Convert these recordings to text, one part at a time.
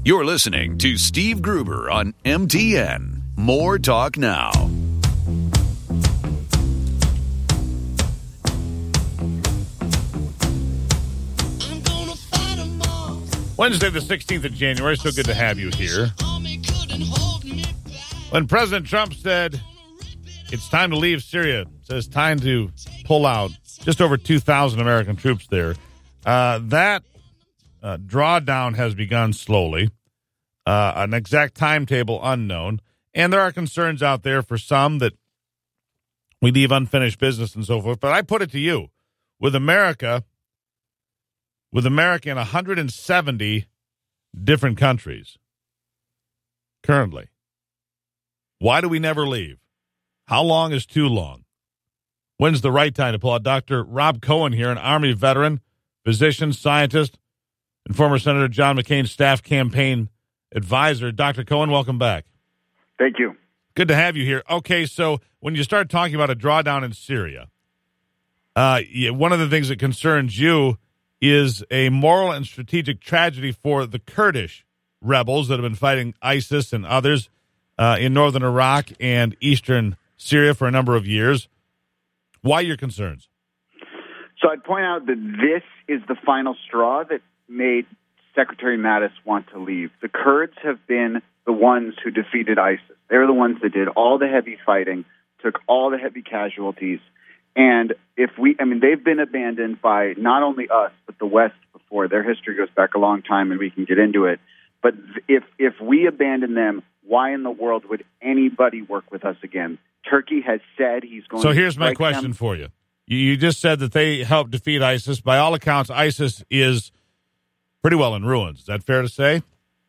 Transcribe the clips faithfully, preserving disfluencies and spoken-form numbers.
You're listening to Steve Gruber on M T N. More Talk Now. Wednesday, the sixteenth of January. So good to have you here. When President Trump said it's time to leave Syria, says time to pull out just over two thousand American troops there, uh, that uh, drawdown has begun slowly. Uh, an exact timetable unknown. And there are concerns out there for some that we leave unfinished business and so forth. But I put it to you, with America, with America in one hundred seventy different countries currently, why do we never leave? How long is too long? When's the right time to pull out? Doctor Rob Cohen here, an Army veteran, physician, scientist, and former Senator John McCain's staff campaign advisor. Doctor Cohen, welcome back. Thank you. Good to have you here. Okay, so when you start talking about a drawdown in Syria, uh, one of the things that concerns you is a moral and strategic tragedy for the Kurdish rebels that have been fighting ISIS and others uh, in northern Iraq and eastern Syria for a number of years. Why your concerns? So I'd point out that this is the final straw that made Secretary Mattis want to leave. The Kurds have been the ones who defeated ISIS. They're the ones that did all the heavy fighting, took all the heavy casualties. And if we, I mean, they've been abandoned by not only us, but the West before. Their history goes back a long time, and we can get into it. But if if we abandon them, why in the world would anybody work with us again? Turkey has said he's going to. So here's my question them. for you. You just said that they helped defeat ISIS. By all accounts, ISIS is pretty well in ruins. Is that fair to say?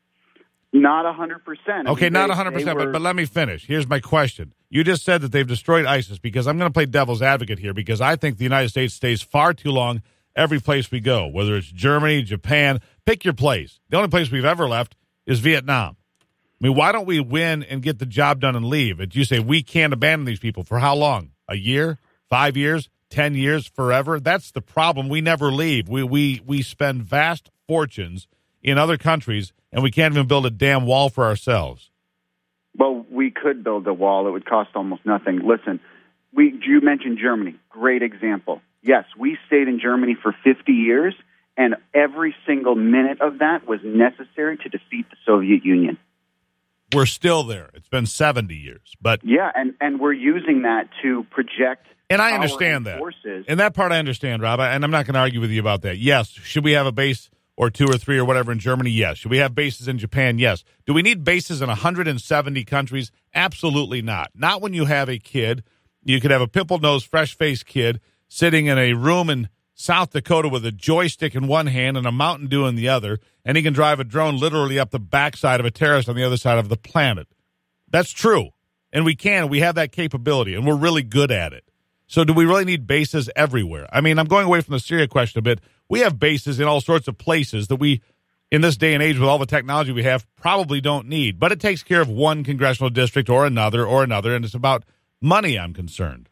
Not one hundred percent. Okay, mean, not they, one hundred percent, were... but, but let me finish. Here's my question. You just said that they've destroyed ISIS, because I'm going to play devil's advocate here, because I think the United States stays far too long every place we go, whether it's Germany, Japan, pick your place. The only place we've ever left is Vietnam. I mean, why don't we win and get the job done and leave? And you say we can't abandon these people for how long? A year? Five years? Ten years? Forever? That's the problem. We never leave. We we we spend vast fortunes in other countries, and we can't even build a damn wall for ourselves. Well, we could build a wall. It would cost almost nothing. Listen, we you mentioned Germany. Great example. Yes, we stayed in Germany for fifty years, and every single minute of that was necessary to defeat the Soviet Union. We're still there. It's been seventy years. But yeah, and, and we're using that to project. And I understand that. Forces. And that part I understand, Rob, and I'm not going to argue with you about that. Yes, should we have a base or two or three or whatever in Germany? Yes. Should we have bases in Japan? Yes. Do we need bases in one hundred seventy countries? Absolutely not. Not when you have a kid. You could have a pimple-nosed, fresh-faced kid sitting in a room in South Dakota with a joystick in one hand and a Mountain Dew in the other, and he can drive a drone literally up the backside of a terrorist on the other side of the planet. That's true. And we can. We have that capability, and we're really good at it. So do we really need bases everywhere? I mean, I'm going away from the Syria question a bit. We have bases in all sorts of places that we, in this day and age with all the technology we have, probably don't need. But it takes care of one congressional district or another or another, and it's about money, I'm concerned.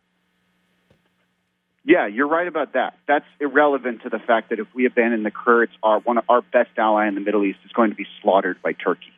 Yeah, you're right about that. That's irrelevant to the fact that if we abandon the Kurds, our one of our best ally in the Middle East is going to be slaughtered by Turkey.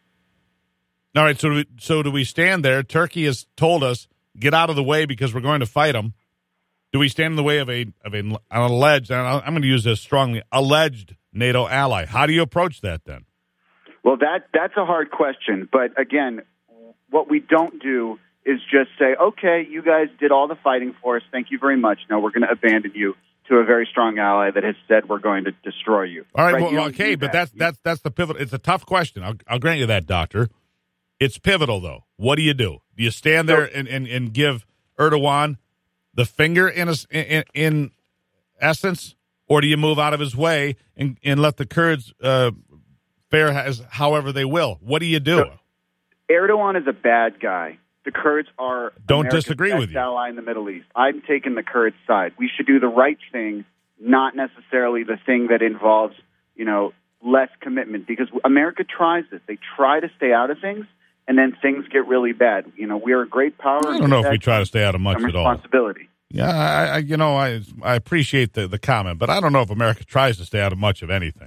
All right, so do we, so do we stand there? Turkey has told us, get out of the way because we're going to fight them. Do we stand in the way of a of a, an alleged, and I'm going to use this strongly, alleged NATO ally? How do you approach that then? Well, that that's a hard question. But again, what we don't do is just say, okay, you guys did all the fighting for us. Thank you very much. Now we're going to abandon you to a very strong ally that has said we're going to destroy you. All right, right? well, okay, but that. that's that's that's the pivot. It's a tough question. I'll, I'll grant you that, Doctor. It's pivotal, though. What do you do? Do you stand there and, and, and give Erdogan the finger in, a, in in essence, or do you move out of his way and, and let the Kurds uh, fare as however they will? What do you do? So, Erdogan is a bad guy. The Kurds are don't America's disagree best with you. ally in the Middle East. I'm taking the Kurds' side. We should do the right thing, not necessarily the thing that involves, you know, less commitment. Because America tries this. They try to stay out of things, and then things get really bad. You know, we are a great power. I don't know if we try to stay out of much at all. Responsibility. Yeah, I, I you know, I I appreciate the, the comment, but I don't know if America tries to stay out of much of anything.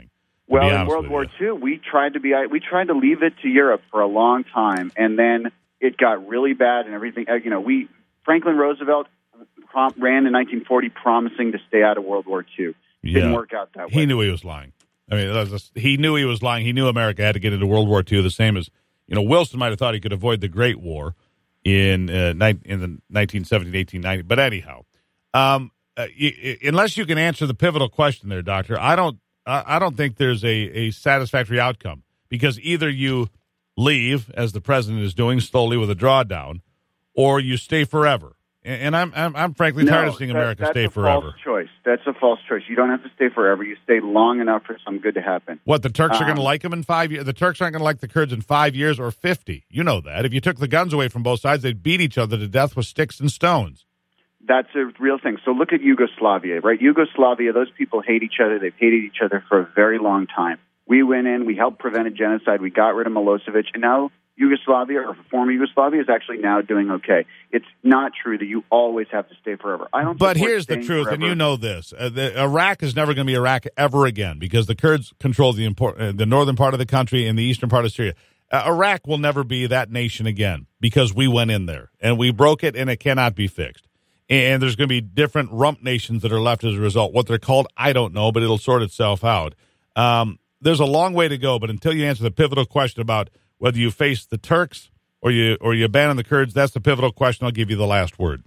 Well, in honest World with War you. Two, we tried to be we tried to leave it to Europe for a long time, and then it got really bad and everything. Uh, you know, we Franklin Roosevelt prom- ran in nineteen forty, promising to stay out of World War Two. Didn't Yeah. work out that way. He knew he was lying. I mean, that was just- he knew he was lying. He knew America had to get into World War Two, the same as, you know, Wilson might have thought he could avoid the Great War in uh, ni- in the nineteen seventy, eighteen ninety. But anyhow, um, uh, y- y- unless you can answer the pivotal question there, Doctor, I don't. I don't think there's a, a satisfactory outcome, because either you leave, as the president is doing slowly with a drawdown, or you stay forever. And, and I'm, I'm I'm frankly No, tired of seeing that- America that's stay a forever. False choice. That's a false choice. You don't have to stay forever. You stay long enough for some good to happen. What, the Turks are going Um, to like them in five years? The Turks aren't going to like the Kurds in five years or fifty. You know that. If you took the guns away from both sides, they'd beat each other to death with sticks and stones. That's a real thing. So look at Yugoslavia, right? Yugoslavia, those people hate each other. They've hated each other for a very long time. We went in, we helped prevent a genocide, we got rid of Milosevic, and now Yugoslavia, or former Yugoslavia, is actually now doing okay. It's not true that you always have to stay forever. I don't. But support here's the staying truth, and forever. you know this: uh, the, Iraq is never going to be Iraq ever again, because the Kurds control the import, uh, the northern part of the country and the eastern part of Syria. Uh, Iraq will never be that nation again, because we went in there and we broke it, and it cannot be fixed. And there's going to be different rump nations that are left as a result. What they're called, I don't know, but it'll sort itself out. Um, there's a long way to go, but until you answer the pivotal question about whether you face the Turks or you or you abandon the Kurds, that's the pivotal question. I'll give you the last word.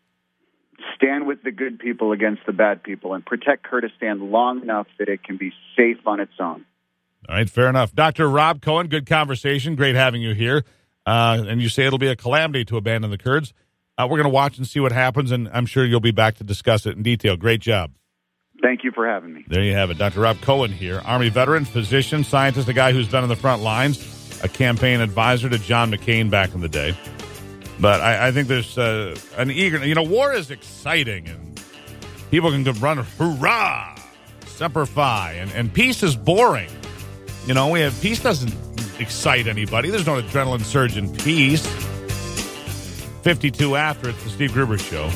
Stand with the good people against the bad people, and protect Kurdistan long enough that it can be safe on its own. All right, fair enough. Doctor Rob Cohen, good conversation. Great having you here. Uh, and you say it'll be a calamity to abandon the Kurds. Uh, we're going to watch and see what happens, and I'm sure you'll be back to discuss it in detail. Great job. Thank you for having me. There you have it. Doctor Rob Cohen here, Army veteran, physician, scientist, a guy who's been on the front lines, a campaign advisor to John McCain back in the day. But I, I think there's uh, an eager, you know, war is exciting, and people can run, hurrah, Semper Fi, and, and peace is boring. You know, we have peace doesn't excite anybody. There's no adrenaline surge in peace. fifty-two after, it's the Steve Gruber Show.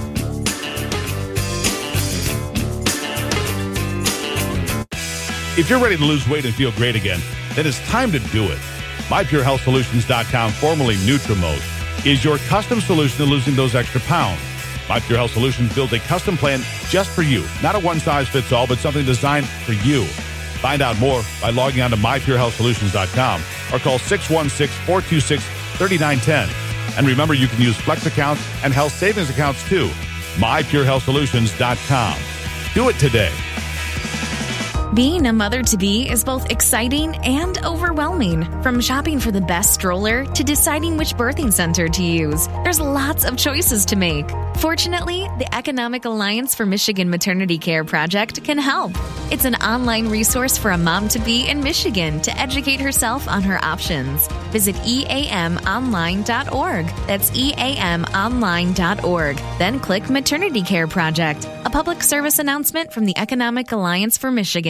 If you're ready to lose weight and feel great again, then it's time to do it. my pure health solutions dot com, formerly Nutrimode, is your custom solution to losing those extra pounds. MyPure Health Solutions builds a custom plan just for you. Not a one-size-fits-all, but something designed for you. Find out more by logging on to my pure health solutions dot com or call six one six, four two six, three nine one zero. And remember, you can use Flex accounts and health savings accounts too. my pure health solutions dot com. Do it today. Being a mother-to-be is both exciting and overwhelming. From shopping for the best stroller to deciding which birthing center to use, there's lots of choices to make. Fortunately, the Economic Alliance for Michigan Maternity Care Project can help. It's an online resource for a mom-to-be in Michigan to educate herself on her options. Visit e a m online dot org. That's e a m online dot org. Then click Maternity Care Project, a public service announcement from the Economic Alliance for Michigan.